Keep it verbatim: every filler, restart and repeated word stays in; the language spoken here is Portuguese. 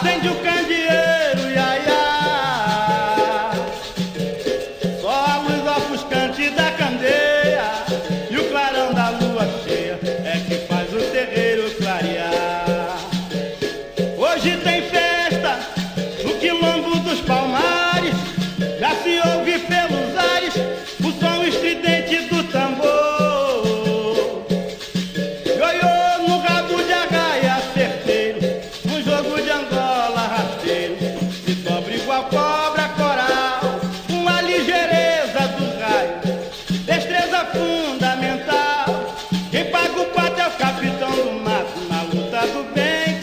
acende o candeeiro, ia, ia. Só a luz ofuscante da candeia e o clarão da lua cheia é que faz o terreiro clarear. Hoje tem festa no quilombo dos Palmares, já se ouve pelos ares o som estridente do tambor. Ioiô no rabo de agaia certeiro, no jogo de Angola rasteiro, se dobra igual cobra coral, com a ligeireza do raio, destreza fundamental. Quem paga o pato é o capitão do mato, na luta do bem